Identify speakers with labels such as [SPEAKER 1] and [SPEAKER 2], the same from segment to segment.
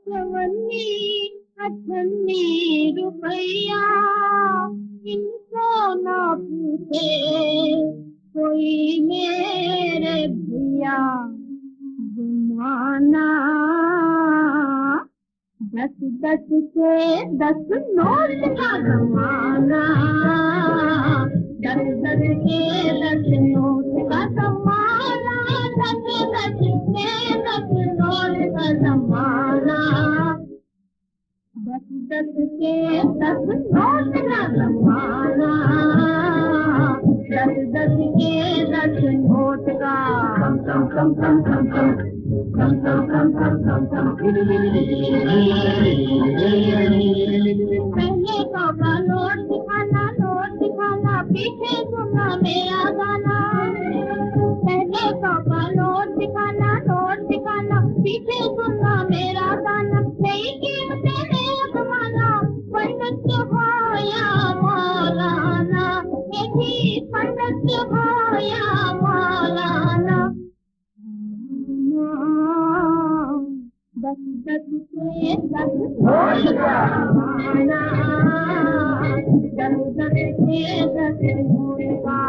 [SPEAKER 1] चवन्नी अठन्नी रुपया इनको ना पूछे कोई मेरे भैया। जमाना 10-10 के 10 नोट का जमाना, 10-10 के 10 नोट का जमाना, 10-10 के 10 नोट का जमाना, 10-10 के 10 नोट का जमाना, 10-10 के 10 नोट का। पहले का नोट दिखाना पीछे सुनना मेरा गाना। पहले का नोट दिखाना पीछे सुनना मेरा गाना। नई कीमतें नया जमाना, पंडित हो या मौलाना, यही पंडित हो या मौलाना। 10-10 के 10 नोट का जमाना, 10-10 के 10 नोट का।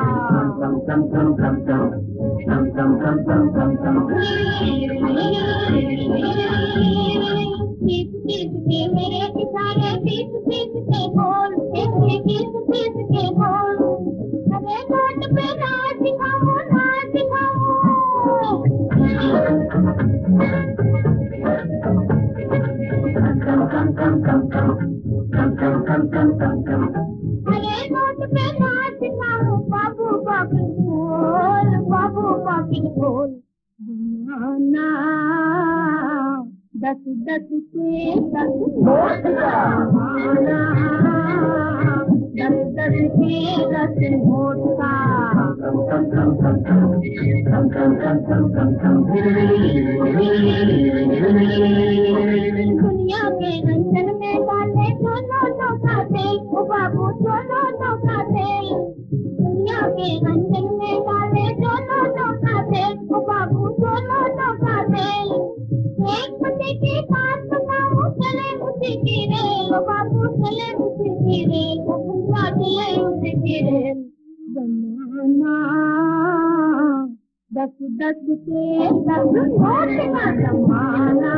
[SPEAKER 1] पीस के मेरे इशारे, पीस के बोल, पीस के बोल। अरे नोट पे नाच दिखाओ, नाच दिखाओ। अरे नोट पे नाच दिखाओ, बाबू पॉकेट खोल, बाबू पॉकेट खोल। जमाना 10-10 के 10 नोट का जमाना, 10-10 के 10 नोट का। दुनिया के अंजन में डाले दोनों का तेल, ओ बाबू दोनों का तेल। दुनिया के अंजन में डाले दोनों का तेल, ओ बाबू दोनों का तेल। एक पति की बात बताओ, चले उसी की रेल, ओ बाबू चले उसी की रेल, ओ भैया चले उसी की रेल। जमाना 10-10 के 10 नोट का जमाना,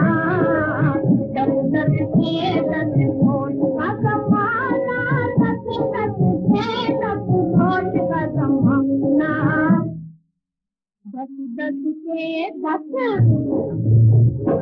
[SPEAKER 1] 10-10 के 10 नोट का जमाना, 10-10 के 10 नोट का जमाना, 10-10 के 10